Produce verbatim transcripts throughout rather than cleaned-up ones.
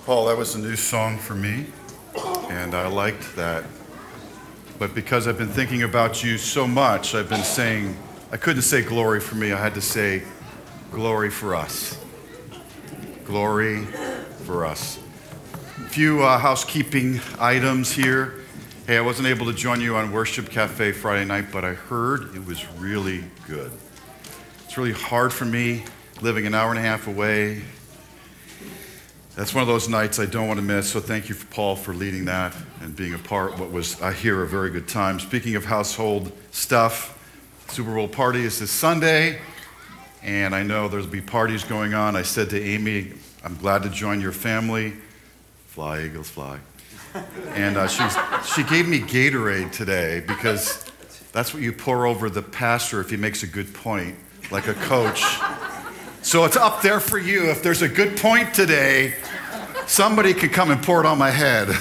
Paul, that was a new song for me, and I liked that. But because I've been thinking about you so much, I've been saying, I couldn't say glory for me, I had to say glory for us. Glory for us. A few uh, housekeeping items here. Hey, I wasn't able to join you on Worship Cafe Friday night, but I heard it was really good. It's really hard for me living an hour and a half away. That's one of those nights I don't want to miss, so thank you, Paul, for leading that and being a part of what was, I hear, a very good time. Speaking of household stuff, Super Bowl party is this Sunday, and I know there'll be parties going on. I said to Amy, I'm glad to join your family. Fly, Eagles, fly. And uh, she, she gave me Gatorade today because that's what you pour over the pastor if he makes a good point, like a coach. So it's up there for you. If there's a good point today, somebody can come and pour it on my head.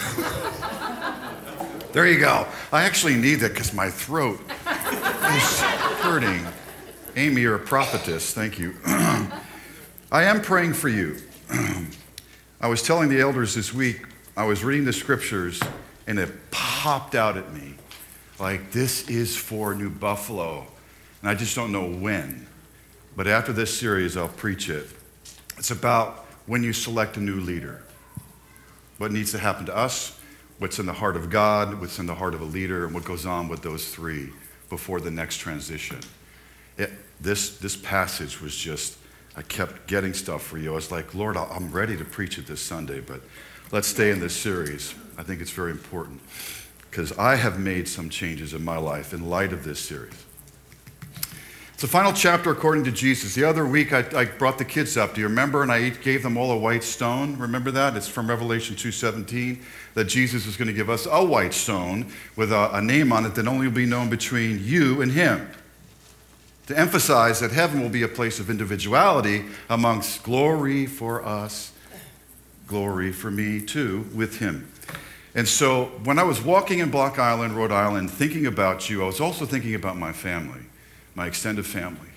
There you go. I actually need that because my throat is hurting. Amy, you're a prophetess. Thank you. I am praying for you. I was telling the elders this week, I was reading the scriptures, and it popped out at me. Like, this is for New Buffalo. And I just don't know when. But after this series, I'll preach it. It's about when you select a new leader. What needs to happen to us, what's in the heart of God, what's in the heart of a leader, and what goes on with those three before the next transition. It, this, this passage was just, I kept getting stuff for you. I was like, Lord, I'm ready to preach it this Sunday, but let's stay in this series. I think it's very important because I have made some changes in my life in light of this series. It's the final chapter according to Jesus. The other week, I, I brought the kids up. Do you remember? And I gave them all a white stone. Remember that? It's from Revelation two seventeen, that Jesus is going to give us a white stone with a, a name on it that only will be known between you and him. To emphasize that heaven will be a place of individuality amongst glory for us, glory for me too, with him. And so when I was walking in Block Island, Rhode Island, thinking about you, I was also thinking about my family. My extended family.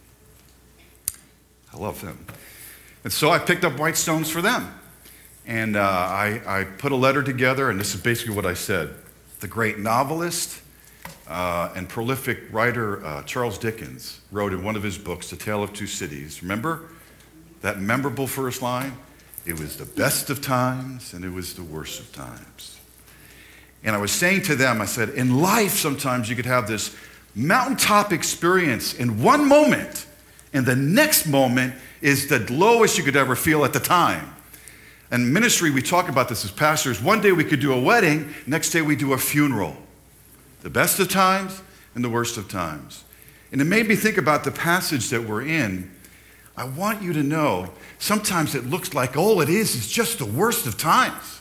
I love them. And so I picked up white stones for them. And uh, I, I put a letter together, and this is basically what I said. The great novelist uh, and prolific writer uh, Charles Dickens wrote in one of his books, The Tale of Two Cities. Remember that memorable first line? It was the best of times, and it was the worst of times. And I was saying to them, I said, in life sometimes you could have this mountaintop experience in one moment, and the next moment is the lowest you could ever feel at the time. In ministry, we talk about this as pastors. One day we could do a wedding, next day we do a funeral. The best of times and the worst of times. And it made me think about the passage that we're in. I want you to know, sometimes it looks like all it is is just the worst of times.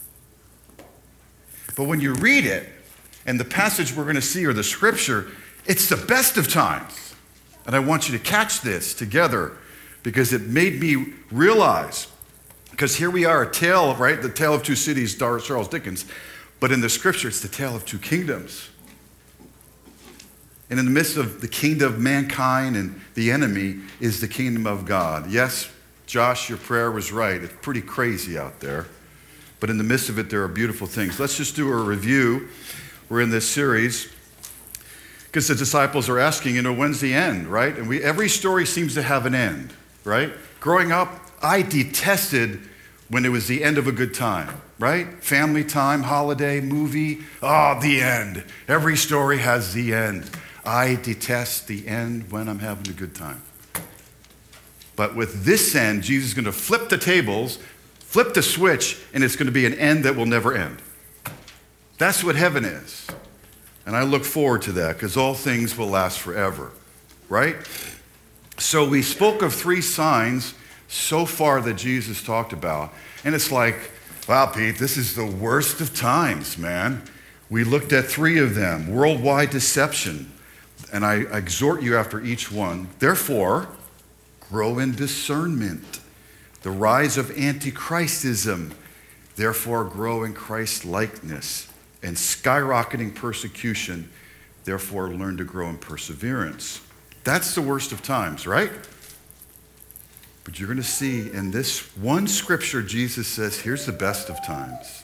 But when you read it, and the passage we're going to see, or the scripture, it's the best of times. And I want you to catch this together because it made me realize, because here we are, a tale, right? The Tale of Two Cities, Charles Dickens. But in the scripture, it's the tale of two kingdoms. And in the midst of the kingdom of mankind and the enemy is the kingdom of God. Yes, Josh, your prayer was right. It's pretty crazy out there. But in the midst of it, there are beautiful things. Let's just do a review. We're in this series because the disciples are asking, you know, when's the end, right? And we every story seems to have an end, right? Growing up, I detested when it was the end of a good time, right? Family time, holiday, movie, oh, the end. Every story has the end. I detest the end when I'm having a good time. But with this end, Jesus is going to flip the tables, flip the switch, and it's going to be an end that will never end. That's what heaven is. And I look forward to that because all things will last forever, right? So we spoke of three signs so far that Jesus talked about. And it's like, wow, Pete, this is the worst of times, man. We looked at three of them. Worldwide deception. And I exhort you after each one. Therefore, grow in discernment. The rise of antichristism. Therefore, grow in Christ-likeness. And skyrocketing persecution, therefore learn to grow in perseverance. That's the worst of times, right? But you're going to see in this one scripture, Jesus says, here's the best of times.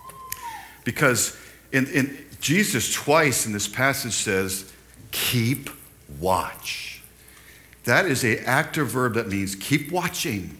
Because in, in Jesus twice in this passage says, keep watch. That is an active verb that means keep watching,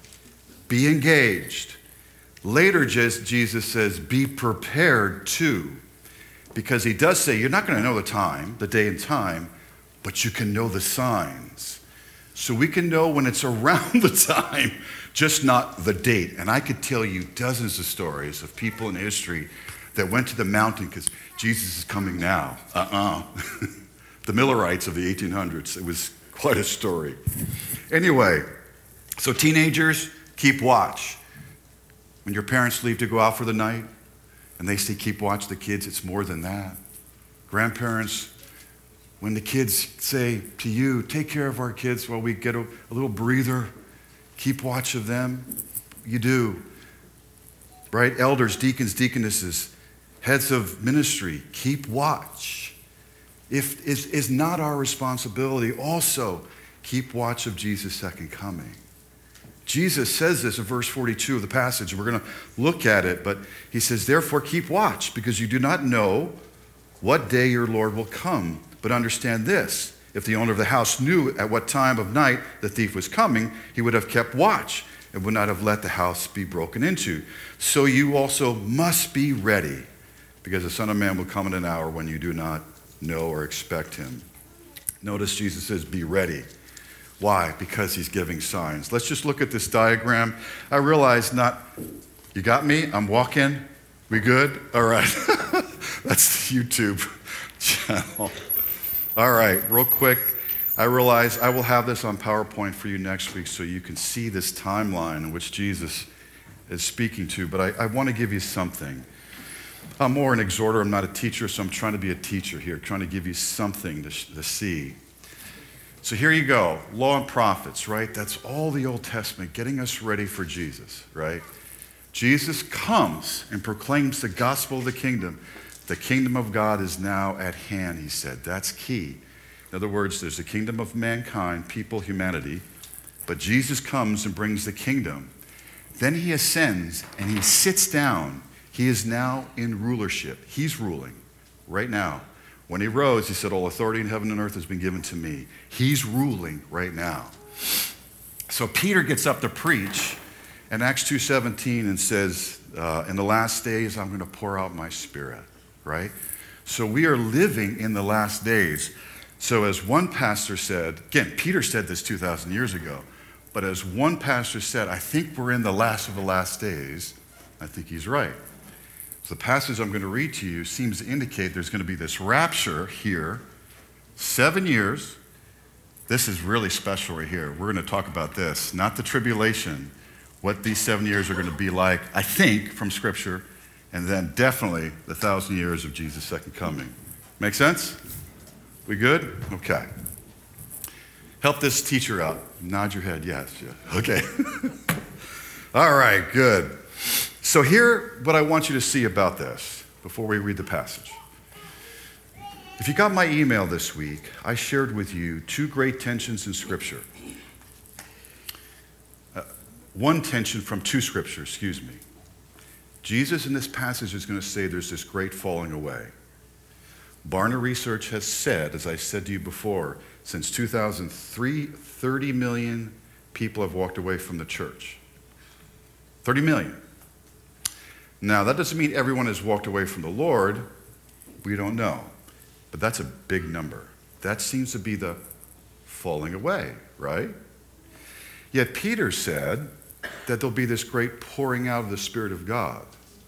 be engaged. Later, Jesus says, be prepared too. Because he does say, you're not going to know the time, the day and time, but you can know the signs. So we can know when it's around the time, just not the date. And I could tell you dozens of stories of people in history that went to the mountain because Jesus is coming now. Uh-uh. The Millerites of the eighteen hundreds. It was quite a story. Anyway, so teenagers, keep watch. When your parents leave to go out for the night and they say keep watch the kids, it's more than that. Grandparents, when the kids say to you, take care of our kids while we get a, a little breather, keep watch of them, you do. Right? Elders, deacons, deaconesses, heads of ministry, keep watch. If is is not our responsibility, also keep watch of Jesus' second coming. Jesus says this in verse forty-two of the passage. We're going to look at it, but he says, therefore keep watch, because you do not know what day your Lord will come. But understand this, if the owner of the house knew at what time of night the thief was coming, he would have kept watch and would not have let the house be broken into. So you also must be ready, because the Son of Man will come in an hour when you do not know or expect him. Notice Jesus says, be ready. Why? Because he's giving signs. Let's just look at this diagram. I realize not, you got me? I'm walking. We good? All right. That's the YouTube channel. All right, real quick. I realize I will have this on PowerPoint for you next week so you can see this timeline in which Jesus is speaking to, but I, I want to give you something. I'm more an exhorter. I'm not a teacher, so I'm trying to be a teacher here, trying to give you something to, to see. So here you go, law and prophets, right? That's all the Old Testament, getting us ready for Jesus, right? Jesus comes and proclaims the gospel of the kingdom. The kingdom of God is now at hand, he said. That's key. In other words, there's the kingdom of mankind, people, humanity, but Jesus comes and brings the kingdom. Then he ascends and he sits down. He is now in rulership. He's ruling right now. When he rose, he said, all authority in heaven and earth has been given to me. He's ruling right now. So Peter gets up to preach in Acts two seventeen and says, uh, in the last days, I'm going to pour out my spirit, right? So we are living in the last days. So as one pastor said, again, Peter said this two thousand years ago, but as one pastor said, I think we're in the last of the last days. I think he's right. So the passage I'm going to read to you seems to indicate there's going to be this rapture here, seven years. This is really special right here. We're going to talk about this, not the tribulation, what these seven years are going to be like, I think, from Scripture, and then definitely the thousand years of Jesus' second coming. Make sense? We good? Okay. Help this teacher out. Nod your head, yes. yes. Okay. All right, good. So here, what I want you to see about this before we read the passage. If you got my email this week, I shared with you two great tensions in Scripture. Uh, one tension from two Scriptures, excuse me. Jesus in this passage is going to say there's this great falling away. Barna Research has said, as I said to you before, since two thousand three, thirty million people have walked away from the church. thirty million. Now, that doesn't mean everyone has walked away from the Lord. We don't know. But that's a big number. That seems to be the falling away, right? Yet Peter said that there'll be this great pouring out of the Spirit of God.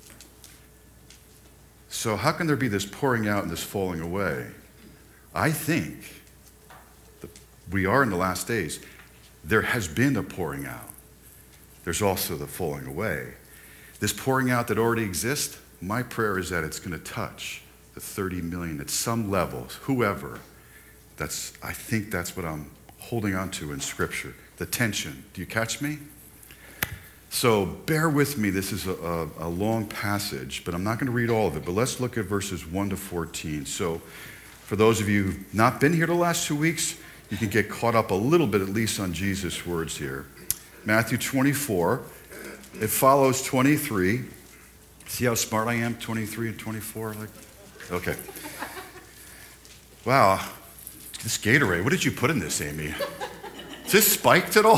So how can there be this pouring out and this falling away? I think that we are in the last days. There has been a pouring out. There's also the falling away. This pouring out that already exists, my prayer is that it's going to touch the thirty million at some level, whoever. That's, I think that's what I'm holding on to in Scripture, the tension. Do you catch me? So bear with me. This is a, a, a long passage, but I'm not going to read all of it. But let's look at verses one to fourteen. So for those of you who've not been here the last two weeks, you can get caught up a little bit at least on Jesus' words here. Matthew twenty-four. It follows twenty-three. See how smart I am, twenty-three and twenty-four? Like, okay. Wow, this Gatorade, what did you put in this, Amy? Is this spiked at all?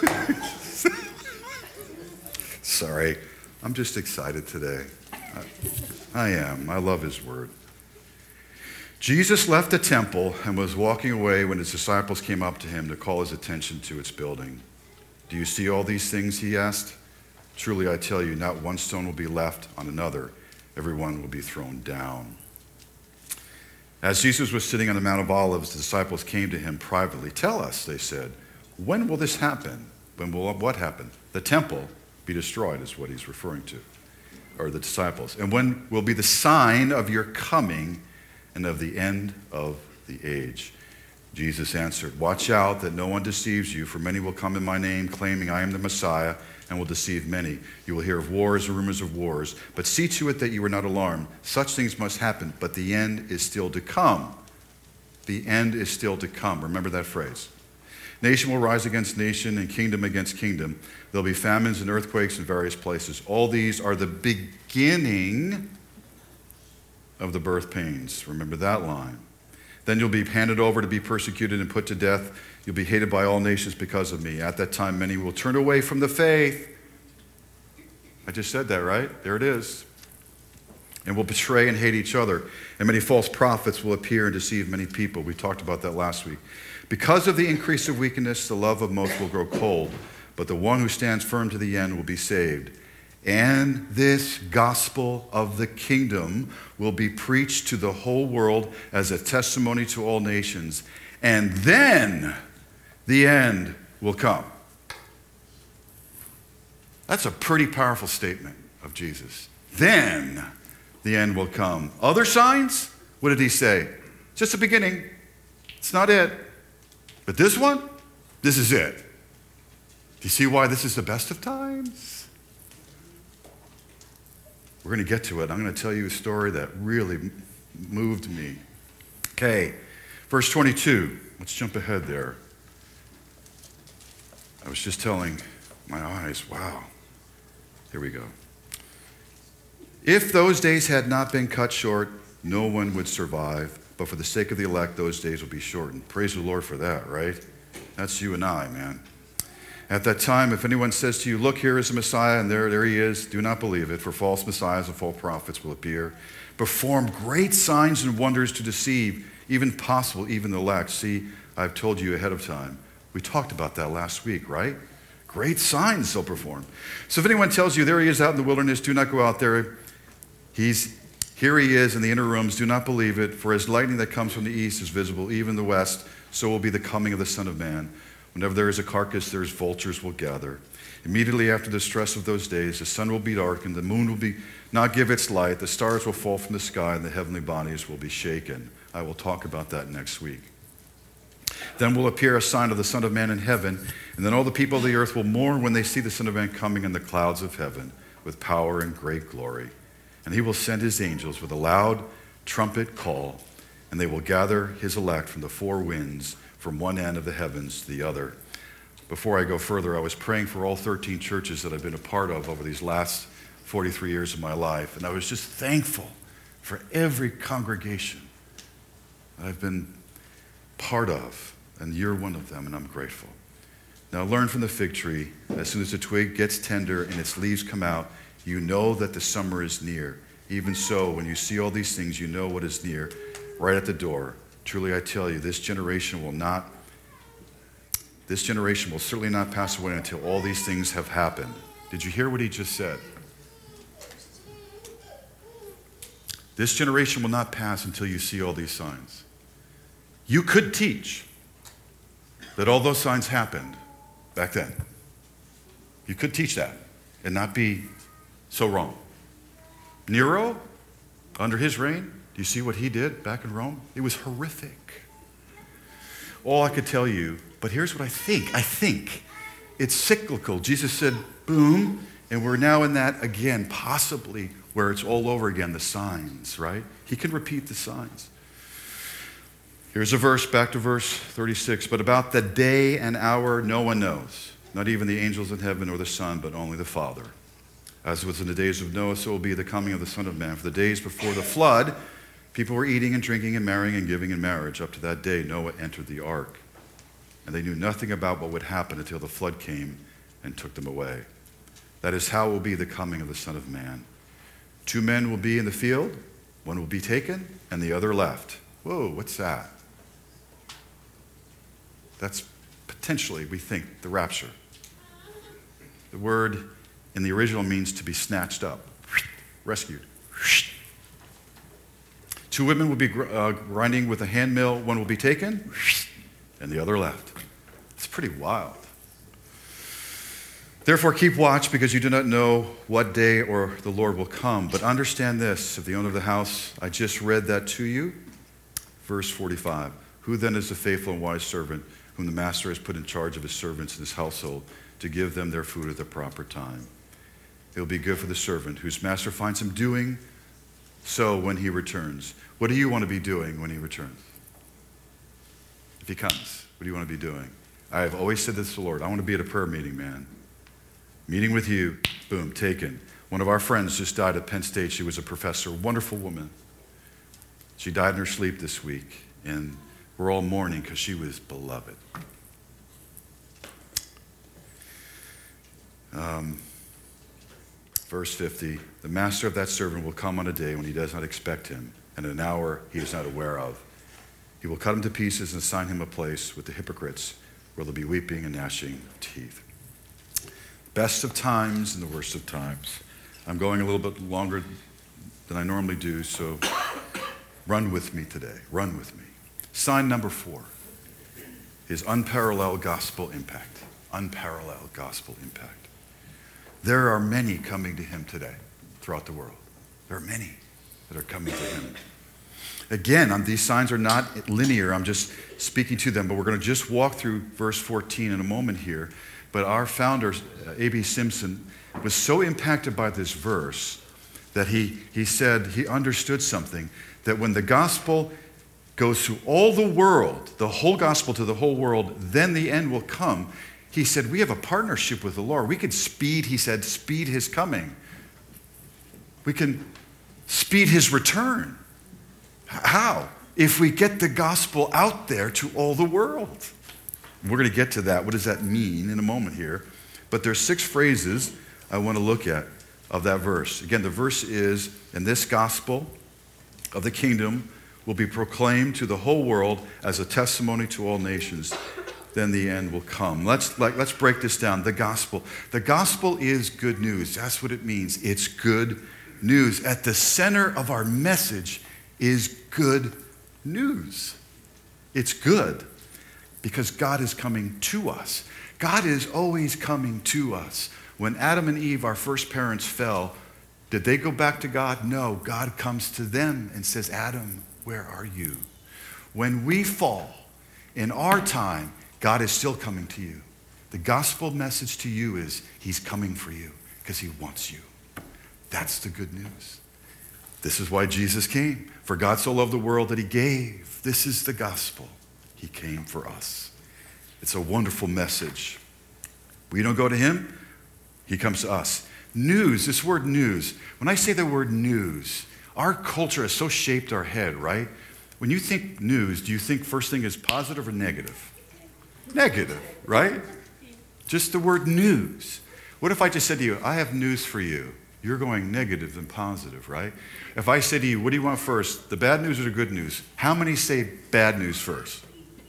Sorry, I'm just excited today. I, I am, I love his word. Jesus left the temple and was walking away when his disciples came up to him to call his attention to its building. Do you see all these things, he asked. Truly, I tell you, not one stone will be left on another. Every one will be thrown down. As Jesus was sitting on the Mount of Olives, the disciples came to him privately. Tell us, they said, when will this happen? When will what happen? The temple be destroyed is what he's referring to, or the disciples. And when will be the sign of your coming and of the end of the age? Jesus answered, watch out that no one deceives you, for many will come in my name, claiming I am the Messiah, and will deceive many. You will hear of wars and rumors of wars, but see to it that you are not alarmed. Such things must happen, but the end is still to come. The end is still to come. Remember that phrase. Nation will rise against nation and kingdom against kingdom. There'll be famines and earthquakes in various places. All these are the beginning of the birth pains. Remember that line. Then you'll be handed over to be persecuted and put to death. You'll be hated by all nations because of me. At that time, many will turn away from the faith. I just said that, right? There it is. And will betray and hate each other. And many false prophets will appear and deceive many people. We talked about that last week. Because of the increase of wickedness, the love of most will grow cold. But the one who stands firm to the end will be saved. And this gospel of the kingdom will be preached to the whole world as a testimony to all nations. And then the end will come. That's a pretty powerful statement of Jesus. Then the end will come. Other signs? What did he say? Just the beginning. It's not it. But this one, this is it. Do you see why this is the best of times? We're going to get to it. I'm going to tell you a story that really moved me. Okay, verse twenty-two. Let's jump ahead there. I was just telling my eyes, wow. Here we go. If those days had not been cut short, no one would survive. But for the sake of the elect, those days will be shortened. Praise the Lord for that, right? That's you and I, man. At that time, if anyone says to you, look, here is the Messiah, and there, there he is, do not believe it, for false messiahs and false prophets will appear, perform great signs and wonders to deceive, even possible, even the elect. See, I've told you ahead of time. We talked about that last week, right? Great signs they'll perform. So if anyone tells you, there he is out in the wilderness, do not go out there. He's Here he is in the inner rooms, do not believe it, for as lightning that comes from the east is visible, even the west, so will be the coming of the Son of Man. Whenever there is a carcass, there is vultures will gather. Immediately after the stress of those days, the sun will be darkened, the moon will be not give its light, the stars will fall from the sky, and the heavenly bodies will be shaken. I will talk about that next week. Then will appear a sign of the Son of Man in heaven, and then all the people of the earth will mourn when they see the Son of Man coming in the clouds of heaven with power and great glory. And he will send his angels with a loud trumpet call, and they will gather his elect from the four winds, from one end of the heavens to the other. Before I go further, I was praying for all thirteen churches that I've been a part of over these last forty-three years of my life, and I was just thankful for every congregation that I've been part of, and you're one of them, and I'm grateful. Now learn from the fig tree, as soon as the twig gets tender and its leaves come out, you know that the summer is near. Even so, when you see all these things, you know what is near, right at the door. Truly I tell you, this generation will not, this generation will certainly not pass away until all these things have happened. Did you hear what he just said? This generation will not pass until you see all these signs. You could teach that all those signs happened back then. You could teach that and not be so wrong. Nero, under his reign, do you see what he did back in Rome? It was horrific. All I could tell you, but here's what I think. I think it's cyclical. Jesus said, boom, and we're now in that again, possibly where it's all over again, the signs, right? He can repeat the signs. Here's a verse, back to verse thirty-six. But about the day and hour, no one knows, not even the angels in heaven or the Son, but only the Father. As was in the days of Noah, so will be the coming of the Son of Man. For the days before the flood, people were eating and drinking and marrying and giving in marriage. Up to that day, Noah entered the ark. And they knew nothing about what would happen until the flood came and took them away. That is how will be the coming of the Son of Man. Two men will be in the field, one will be taken, and the other left. Whoa, what's that? That's potentially, we think, the rapture. The word in the original means to be snatched up, rescued. Two women will be uh, grinding with a hand mill. One will be taken, and the other left. It's pretty wild. Therefore, keep watch, because you do not know what day or the Lord will come. But understand this, of the owner of the house, I just read that to you. Verse forty-five. Who then is the faithful and wise servant whom the master has put in charge of his servants in his household to give them their food at the proper time? It will be good for the servant whose master finds him doing so when he returns. What do you want to be doing when he returns? If he comes, what do you want to be doing? I have always said this to the Lord. I want to be at a prayer meeting, man. Meeting with you, boom, taken. One of our friends just died at Penn State. She was a professor, wonderful woman. She died in her sleep this week, and we're all mourning because she was beloved. Um, verse fifty, the master of that servant will come on a day when he does not expect him, and an hour he is not aware of. He will cut him to pieces and assign him a place with the hypocrites, where there'll be weeping and gnashing of teeth. Best of times and the worst of times. I'm going a little bit longer than I normally do, so run with me today. Run with me. Sign number four is unparalleled gospel impact. Unparalleled gospel impact. There are many coming to him today throughout the world. There are many that are coming to him. Again, um, these signs are not linear. I'm just speaking to them, but we're going to just walk through verse fourteen in a moment here. But our founder, A B Simpson, was so impacted by this verse that he, he said he understood something, that when the gospel goes to all the world, the whole gospel to the whole world, then the end will come. He said, we have a partnership with the Lord. We could speed, he said, speed his coming. We can speed his return. How? If we get the gospel out there to all the world. We're going to get to that. What does that mean in a moment here? But there's six phrases I want to look at of that verse. Again, the verse is, and this gospel of the kingdom will be proclaimed to the whole world as a testimony to all nations. Then the end will come. Let's, like, let's break this down. The gospel. The gospel is good news. That's what it means. It's good news. At the center of our message is good news. It's good because God is coming to us. God is always coming to us. When Adam and Eve, our first parents, fell, did they go back to God? No. God comes to them and says, Adam, where are you? When we fall in our time, God is still coming to you. The gospel message to you is he's coming for you because he wants you. That's the good news. This is why Jesus came. For God so loved the world that he gave. This is the gospel. He came for us. It's a wonderful message. We don't go to him. He comes to us. News, this word news. When I say the word news, our culture has so shaped our head, right? When you think news, do you think first thing is positive or negative? Negative, right? Just the word news. What if I just said to you, I have news for you? You're going negative than positive, right? If I said to you, what do you want first, the bad news or the good news? How many say bad news first?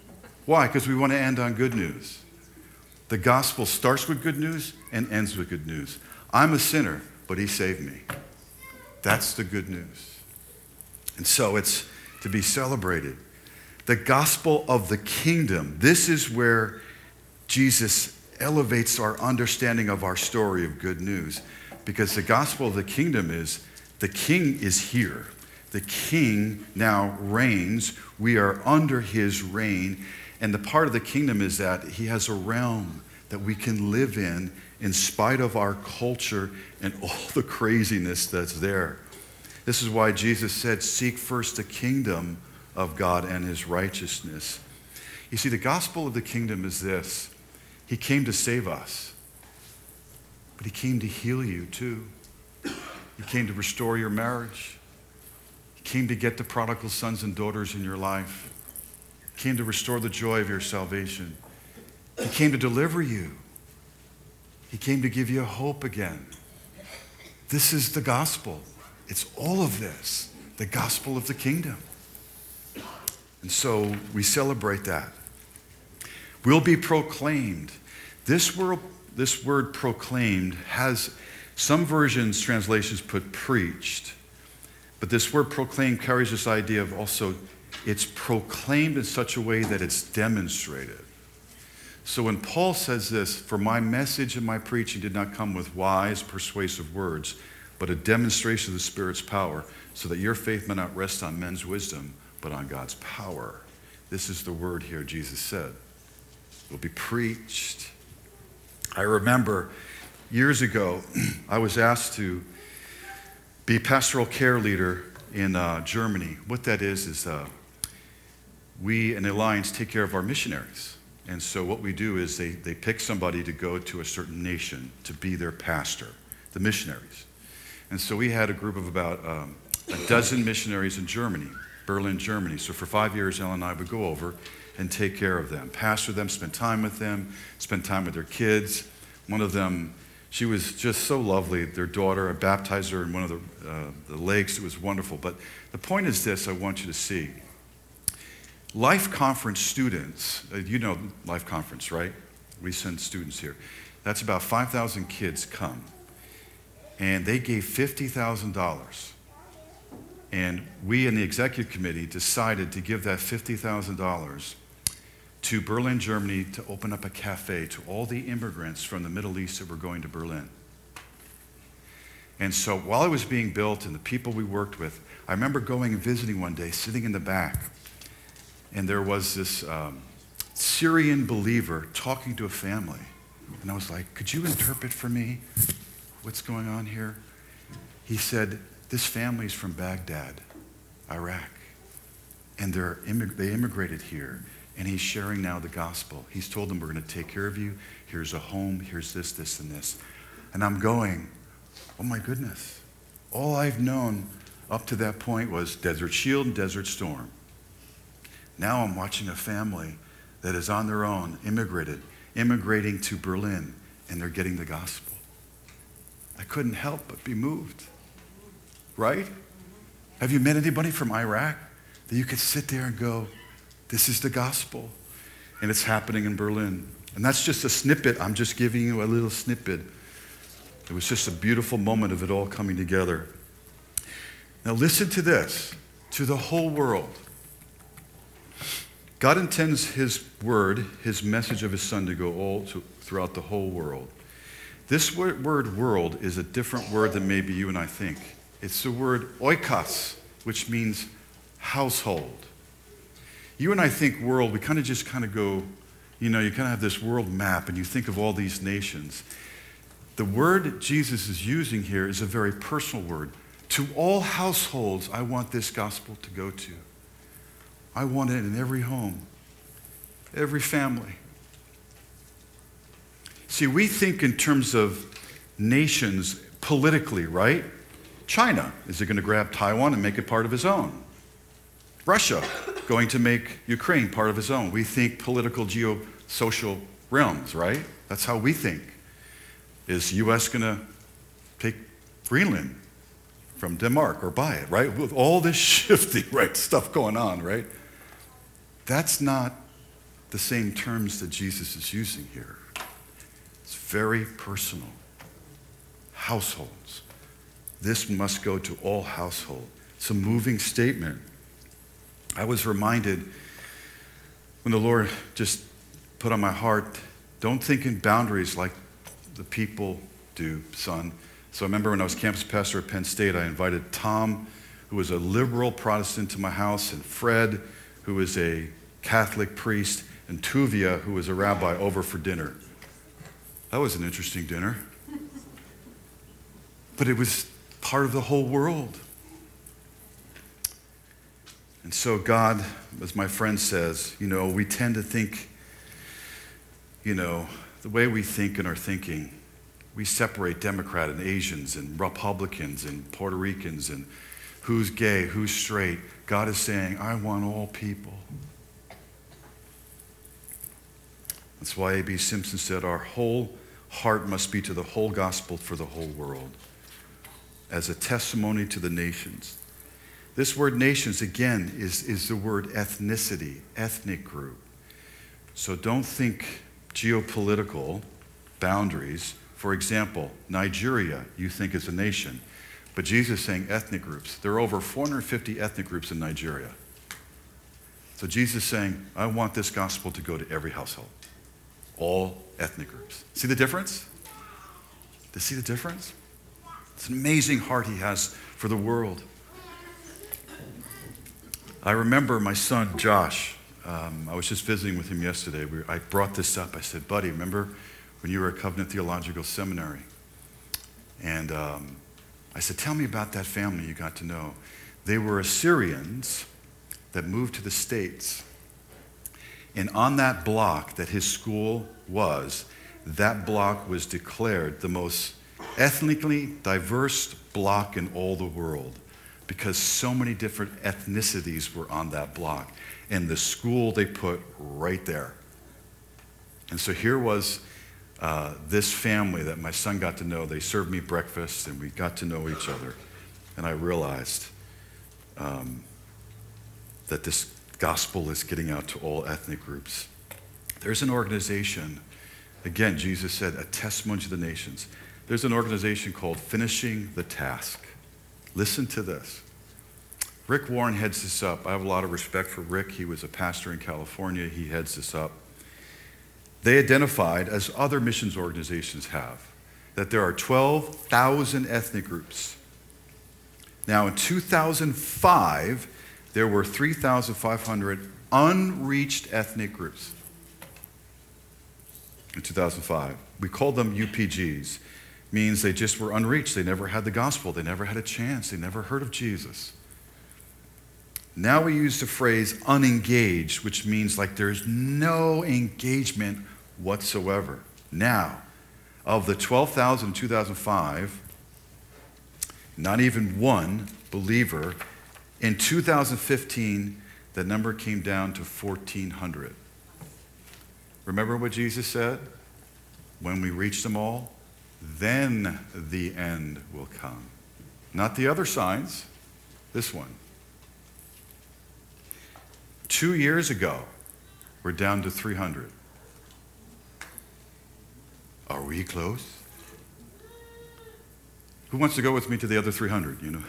Why? Because we want to end on good news. The gospel starts with good news and ends with good news. I'm a sinner, but he saved me. That's the good news. And so it's to be celebrated. The gospel of the kingdom. This is where Jesus elevates our understanding of our story of good news. Because the gospel of the kingdom is the king is here. The king now reigns. We are under his reign. And the part of the kingdom is that he has a realm that we can live in in spite of our culture and all the craziness that's there. This is why Jesus said, seek first the kingdom of God and his righteousness. You see, the gospel of the kingdom is this, He came to save us, but he came to heal you too. He came to restore your marriage. He came to get the prodigal sons and daughters in your life. He came to restore the joy of your salvation. He came to deliver you. He came to give you hope again. This is the gospel. It's all of this, the gospel of the kingdom. And so we celebrate that. Will be proclaimed. This word, this word proclaimed has, some versions, translations put preached, but this word proclaimed carries this idea of also, it's proclaimed in such a way that it's demonstrated. So when Paul says this, for my message and my preaching did not come with wise, persuasive words, but a demonstration of the Spirit's power, so that your faith may not rest on men's wisdom, but on God's power. This is the word here Jesus said. Will be preached. I remember years ago, I was asked to be pastoral care leader in uh, Germany. What that is, is uh, we in Alliance take care of our missionaries. And so what we do is they, they pick somebody to go to a certain nation to be their pastor, the missionaries. And so we had a group of about um, a dozen missionaries in Germany, Berlin, Germany. So for five years, Ellen and I would go over and take care of them, pastor them, spend time with them, spend time with their kids. One of them, she was just so lovely. Their daughter, I baptized her in one of the, uh, the lakes. It was wonderful. But the point is this I want you to see. Life Conference students, uh, you know Life Conference, right? We send students here. That's about five thousand kids come. And they gave fifty thousand dollars. And we in the executive committee decided to give that fifty thousand dollars to Berlin, Germany, to open up a cafe to all the immigrants from the Middle East that were going to Berlin. And so while it was being built and the people we worked with, I remember going and visiting one day, sitting in the back, and there was this um, Syrian believer talking to a family. And I was like, could you interpret for me what's going on here? He said, this family's from Baghdad, Iraq, and they're immig- they immigrated here. And he's sharing now the gospel. He's told them, we're going to take care of you. Here's a home. Here's this, this, and this. And I'm going, oh my goodness. All I've known up to that point was Desert Shield and Desert Storm. Now I'm watching a family that is on their own, immigrated, immigrating to Berlin, and they're getting the gospel. I couldn't help but be moved. Right? Have you met anybody from Iraq that you could sit there and go, this is the gospel, and it's happening in Berlin. And that's just a snippet. I'm just giving you a little snippet. It was just a beautiful moment of it all coming together. Now listen to this, to the whole world. God intends his word, his message of his son to go all to, throughout the whole world. This word, word world is a different word than maybe you and I think. It's the word oikos, which means household. You and I think world, we kind of just kind of go, you know, you kind of have this world map and you think of all these nations. The word Jesus is using here is a very personal word. To all households, I want this gospel to go to. I want it in every home, every family. See, we think in terms of nations politically, right? China, is it going to grab Taiwan and make it part of his own? Russia, going to make Ukraine part of his own. We think political, geo-social realms, right? That's how we think. Is U S going to take Greenland from Denmark or buy it, right? With all this shifting, right, stuff going on, right? That's not the same terms that Jesus is using here. It's very personal. Households. This must go to all households. It's a moving statement. I was reminded when the Lord just put on my heart, don't think in boundaries like the people do, son. So I remember when I was campus pastor at Penn State, I invited Tom, who was a liberal Protestant, to my house, and Fred, who was a Catholic priest, and Tuvia, who was a rabbi, over for dinner. That was an interesting dinner. But it was part of the whole world. And so God, as my friend says, you know, we tend to think, you know, the way we think in our thinking, we separate Democrat and Asians and Republicans and Puerto Ricans and who's gay, who's straight. God is saying, I want all people. That's why A B Simpson said, our whole heart must be to the whole gospel for the whole world, as a testimony to the nations. This word nations, again, is, is the word ethnicity, ethnic group. So don't think geopolitical boundaries. For example, Nigeria, you think is a nation. But Jesus is saying ethnic groups. There are over four hundred fifty ethnic groups in Nigeria. So Jesus is saying, I want this gospel to go to every household. All ethnic groups. See the difference? Do you see the difference? It's an amazing heart he has for the world. I remember my son, Josh. Um, I was just visiting with him yesterday. We, I brought this up. I said, buddy, remember when you were at Covenant Theological Seminary? And um, I said, tell me about that family you got to know. They were Assyrians that moved to the States. And on that block that his school was, that block was declared the most ethnically diverse block in all the world, because so many different ethnicities were on that block. And the school they put right there. And so here was uh, this family that my son got to know. They served me breakfast and we got to know each other. And I realized um, that this gospel is getting out to all ethnic groups. There's an organization, again, Jesus said, a testimony to the nations. There's an organization called Finishing the Task. Listen to this. Rick Warren heads this up. I have a lot of respect for Rick. He was a pastor in California. He heads this up. They identified, as other missions organizations have, that there are twelve thousand ethnic groups. Now, in two thousand five, there were three thousand five hundred unreached ethnic groups. In two thousand five. We called them U P Gs. Means they just were unreached. They never had the gospel. They never had a chance. They never heard of Jesus. Now we use the phrase unengaged, which means like there's no engagement whatsoever. Now, of the twelve thousand in two thousand five, not even one believer. In two thousand fifteen, the number came down to fourteen hundred. Remember what Jesus said? When we reach them all, then the end will come. Not the other signs, this one. Two years ago, we're down to three hundred. Are we close? Who wants to go with me to the other three hundred, you know?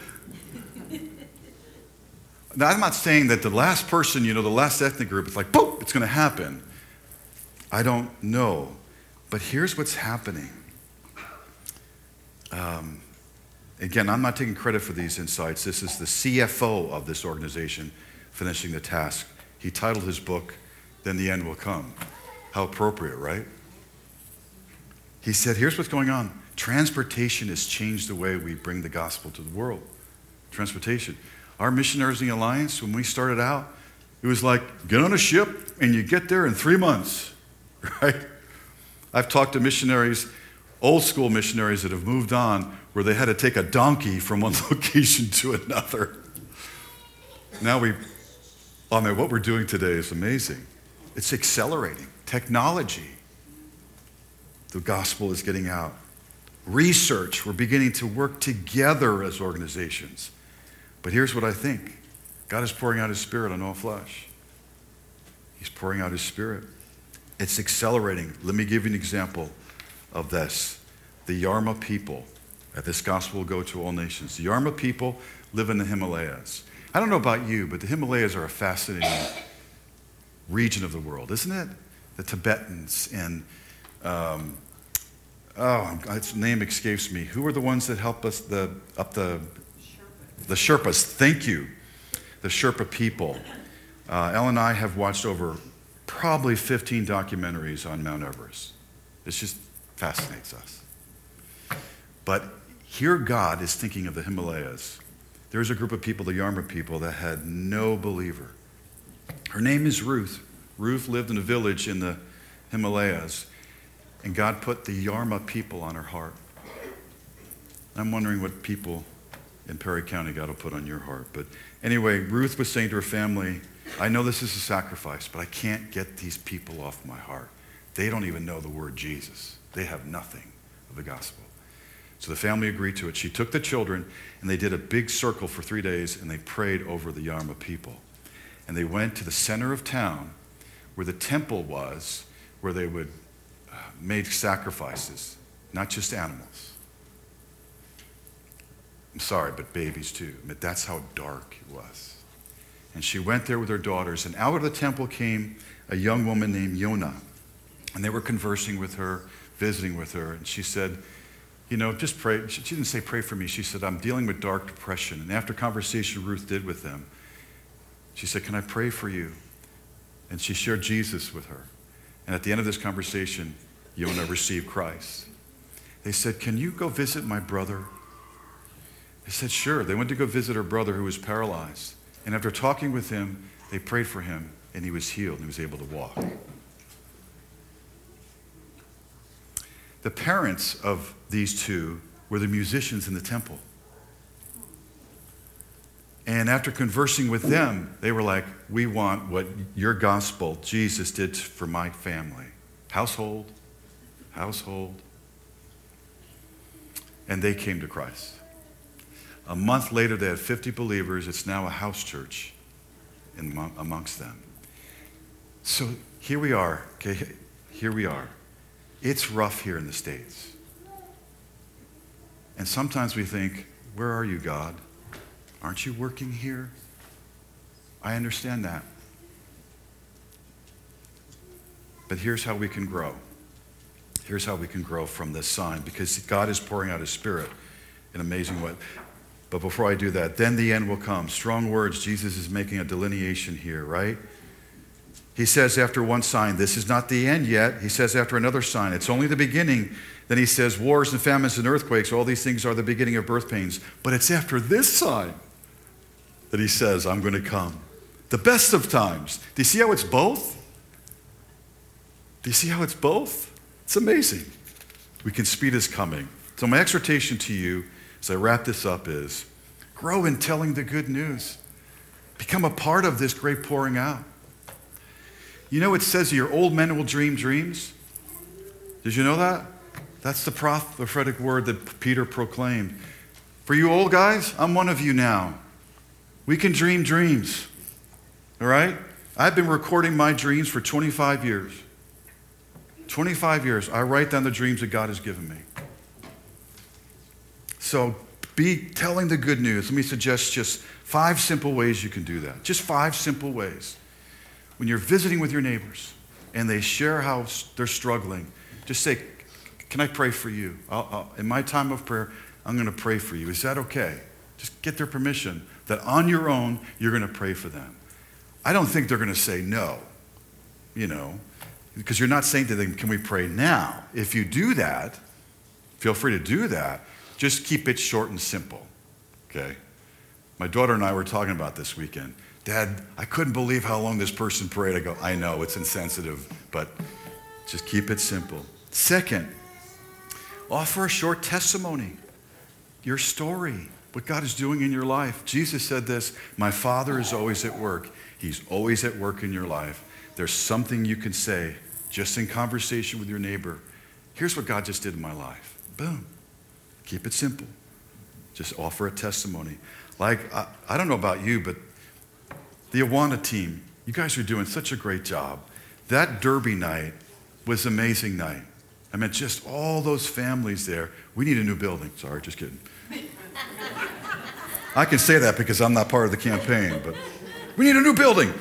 Now, I'm not saying that the last person, you know, the last ethnic group, it's like, boom, it's going to happen. I don't know. But here's what's happening. Um, again, I'm not taking credit for these insights. This is the C F O of this organization, Finishing the Task. He titled his book, Then the End Will Come. How appropriate, right? He said, here's what's going on. Transportation has changed the way we bring the gospel to the world. Transportation. Our Missionaries in the Alliance, when we started out, it was like, get on a ship and you get there in three months, right? I've talked to missionaries, old school missionaries that have moved on, where they had to take a donkey from one location to another. Now we, I mean, what we're doing today is amazing. It's accelerating. Technology. The gospel is getting out. Research, we're beginning to work together as organizations. But here's what I think. God is pouring out his Spirit on all flesh. He's pouring out his Spirit. It's accelerating. Let me give you an example of this. The Yarma people, that this gospel will go to all nations. The Yarma people live in the Himalayas. I don't know about you, but the Himalayas are a fascinating region of the world, isn't it? The Tibetans and, um, oh, its name escapes me. Who are the ones that help us the, up the, the Sherpas? Thank you. The Sherpa people. Uh, Elle and I have watched over probably fifteen documentaries on Mount Everest. It just fascinates us. But here God is thinking of the Himalayas. There's a group of people, the Yarma people, that had no believer. Her name is Ruth. Ruth lived in a village in the Himalayas. And God put the Yarmouth people on her heart. I'm wondering what people in Perry County God will put on your heart. But anyway, Ruth was saying to her family, I know this is a sacrifice, but I can't get these people off my heart. They don't even know the word Jesus. They have nothing of the gospel. So the family agreed to it. She took the children, and they did a big circle for three days, and they prayed over the Yarmouth people. And they went to the center of town where the temple was, where they would uh, make sacrifices, not just animals. I'm sorry, but babies too. But that's how dark it was. And she went there with her daughters, and out of the temple came a young woman named Yonah. And they were conversing with her, visiting with her, and she said, you know, just pray. She didn't say pray for me. She said, I'm dealing with dark depression. And after conversation Ruth did with them, she said, can I pray for you? And she shared Jesus with her. And at the end of this conversation, Yonah received Christ. They said, can you go visit my brother? They said, sure. They went to go visit her brother who was paralyzed. And after talking with him, they prayed for him, and he was healed, and he was able to walk. The parents of these two were the musicians in the temple. And after conversing with them, they were like, we want what your gospel, Jesus, did for my family. Household, household. And they came to Christ. A month later, they had fifty believers. It's now a house church in, amongst them. So here we are, okay? Here we are. It's rough here in the States. And sometimes we think, where are you, God? Aren't you working here? I understand that. But here's how we can grow. Here's how we can grow from this sign, because God is pouring out his Spirit in amazing ways. But before I do that, then the end will come. Strong words. Jesus is making a delineation here, right? He says after one sign, this is not the end yet. He says after another sign, it's only the beginning. Then he says wars and famines and earthquakes, all these things are the beginning of birth pains. But it's after this sign that he says, I'm going to come. The best of times. Do you see how it's both? Do you see how it's both? It's amazing. We can speed his coming. So my exhortation to you as I wrap this up is, grow in telling the good news. Become a part of this great pouring out. You know, it says your old men will dream dreams. Did you know that? That's the prophetic word that Peter proclaimed. For you old guys, I'm one of you now. We can dream dreams. All right? I've been recording my dreams for twenty-five years. twenty-five years. I write down the dreams that God has given me. So be telling the good news. Let me suggest just five simple ways you can do that. Just five simple ways. When you're visiting with your neighbors and they share how they're struggling, just say, can I pray for you? I'll, I'll, in my time of prayer, I'm going to pray for you. Is that okay? Just get their permission that on your own, you're going to pray for them. I don't think they're going to say no, you know, because you're not saying to them, can we pray now? If you do that, feel free to do that. Just keep it short and simple, okay? My daughter and I were talking about this weekend. Dad, I couldn't believe how long this person prayed. I go, I know, it's insensitive, but just keep it simple. Second, offer a short testimony, your story, what God is doing in your life. Jesus said this, my Father is always at work. He's always at work in your life. There's something you can say just in conversation with your neighbor. Here's what God just did in my life. Boom. Keep it simple. Just offer a testimony. Like, I, I don't know about you, but the Awana team, you guys are doing such a great job. That Derby night was an amazing night. I mean, just all those families there. We need a new building. Sorry, just kidding. I can say that because I'm not part of the campaign, but we need a new building.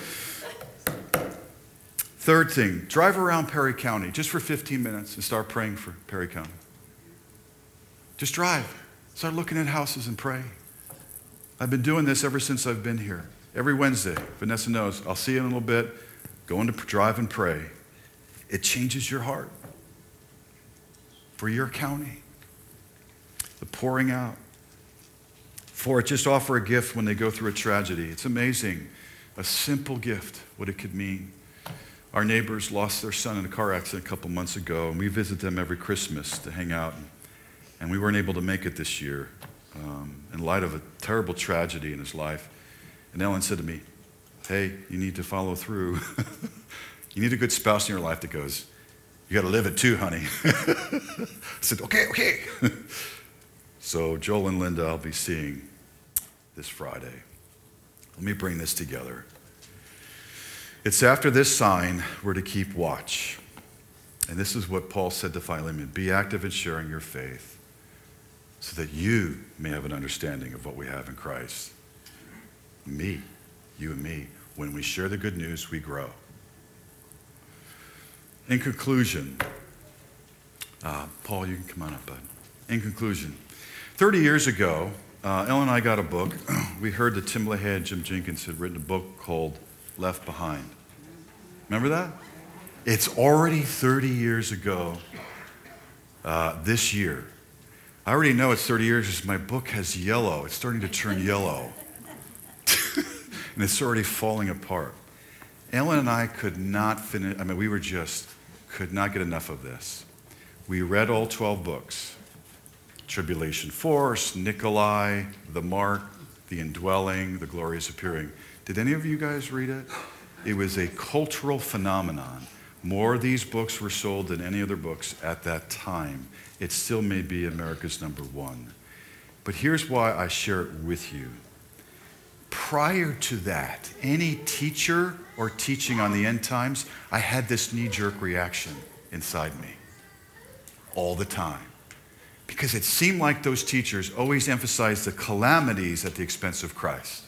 Third thing, drive around Perry County just for fifteen minutes and start praying for Perry County. Just drive. Start looking at houses and pray. I've been doing this ever since I've been here. Every Wednesday, Vanessa knows, I'll see you in a little bit, go into drive and pray. It changes your heart for your county. The pouring out. Four, just offer a gift when they go through a tragedy. It's amazing. A simple gift, what it could mean. Our neighbors lost their son in a car accident a couple months ago, and we visit them every Christmas to hang out. And we weren't able to make it this year um, in light of a terrible tragedy in his life. And Ellen said to me, hey, you need to follow through. You need a good spouse in your life that goes, you got to live it too, honey. I said, okay, okay. So Joel and Linda, I'll be seeing this Friday. Let me bring this together. It's after this sign we're to keep watch. And this is what Paul said to Philemon, be active in sharing your faith so that you may have an understanding of what we have in Christ. Me, you and me, when we share the good news, we grow. In conclusion, uh, Paul, you can come on up, bud. In conclusion, thirty years ago, uh, Ellen and I got a book. We heard that Tim LaHaye and Jim Jenkins had written a book called Left Behind. Remember that? It's already thirty years ago uh, this year. I already know it's thirty years because my book has yellow. It's starting to turn yellow. And it's already falling apart. Ellen and I could not finish, I mean, we were just, could not get enough of this. We read all twelve books. Tribulation Force, Nikolai, The Mark, The Indwelling, The Glorious Appearing. Did any of you guys read it? It was a cultural phenomenon. More of these books were sold than any other books at that time. It still may be America's number one. But here's why I share it with you. Prior to that, any teacher or teaching on the end times, I had this knee-jerk reaction inside me all the time. Because it seemed like those teachers always emphasized the calamities at the expense of Christ.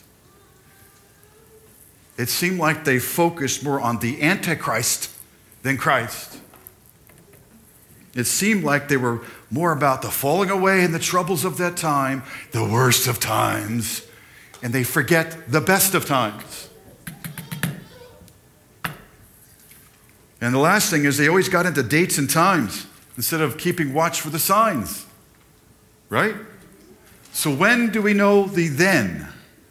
It seemed like they focused more on the Antichrist than Christ. It seemed like they were more about the falling away and the troubles of that time, the worst of times, and they forget the best of times. And the last thing is they always got into dates and times instead of keeping watch for the signs. Right? So when do we know the then?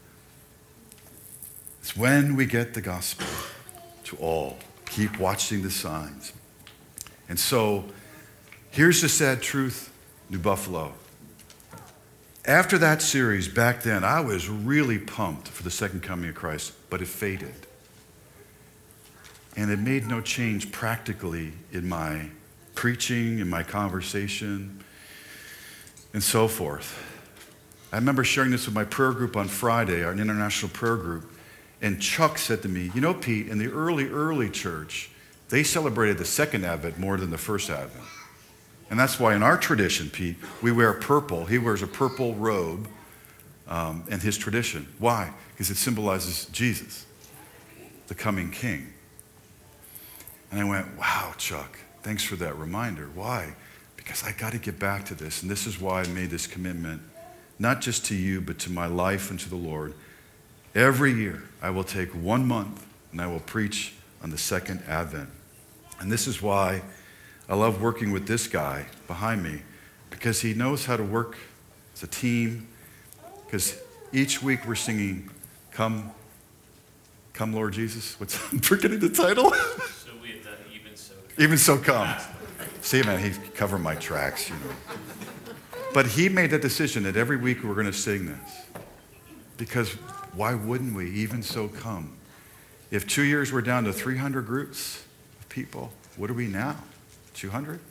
It's when we get the gospel to all. Keep watching the signs. And so here's the sad truth, New Buffalo. After that series, back then, I was really pumped for the second coming of Christ, but it faded. And it made no change practically in my preaching, in my conversation, and so forth. I remember sharing this with my prayer group on Friday, our international prayer group, and Chuck said to me, you know, Pete, in the early, early church, they celebrated the second Advent more than the first Advent. And that's why in our tradition, Pete, we wear purple. He wears a purple robe um, in his tradition. Why? Because it symbolizes Jesus, the coming king. And I went, wow, Chuck, thanks for that reminder. Why? Because I got to get back to this. And this is why I made this commitment, not just to you, but to my life and to the Lord. Every year, I will take one month and I will preach on the second Advent. And this is why I love working with this guy behind me, because he knows how to work as a team. Because each week we're singing, Come, Come Lord Jesus. What's, I'm forgetting the title. So we have done Even So. Even So Come. See, man, he covered my tracks, you know. But he made that decision that every week we're going to sing this. Because why wouldn't we? Even so come. If two years we're down to three hundred groups of people, what are we now? two hundred?